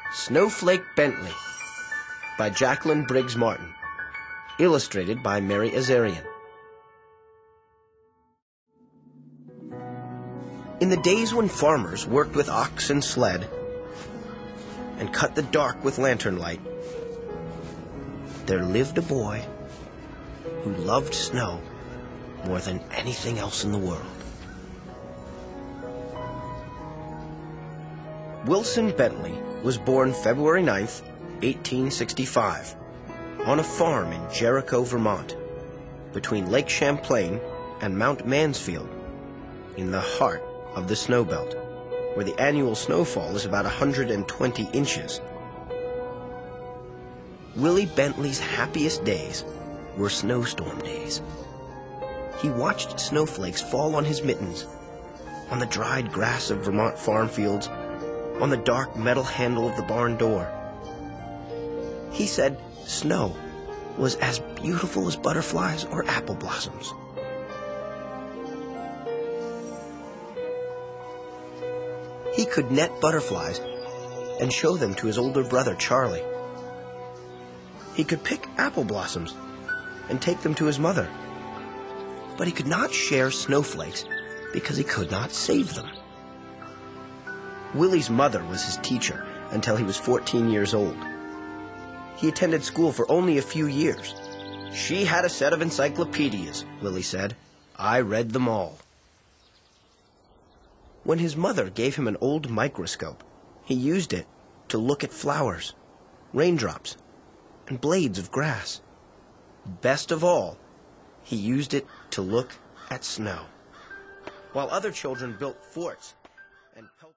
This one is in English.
Snowflake Bentley by Jacqueline Briggs Martin. Illustrated by Mary Azarian. In the days when farmers worked with ox and sled and cut the dark with lantern light, there lived a boy who loved snow more than anything else in the world. Wilson Bentley was born February 9th, 1865, on a farm in Jericho, Vermont, between Lake Champlain and Mount Mansfield, in the heart of the snow belt, where the annual snowfall is about 120 inches. Willie Bentley's happiest days were snowstorm days. He watched snowflakes fall on his mittens, on the dried grass of Vermont farm fields, on the dark metal handle of the barn door. He said snow was as beautiful as butterflies or apple blossoms. He could net butterflies and show them to his older brother, Charlie. He could pick apple blossoms and take them to his mother. But he could not share snowflakes because he could not save them. Willie's mother was his teacher until he was 14 years old. He attended school for only a few years. She had a set of encyclopedias, Willie said. I read them all. When his mother gave him an old microscope, he used it to look at flowers, raindrops, and blades of grass. Best of all, he used it to look at snow. While other children built forts and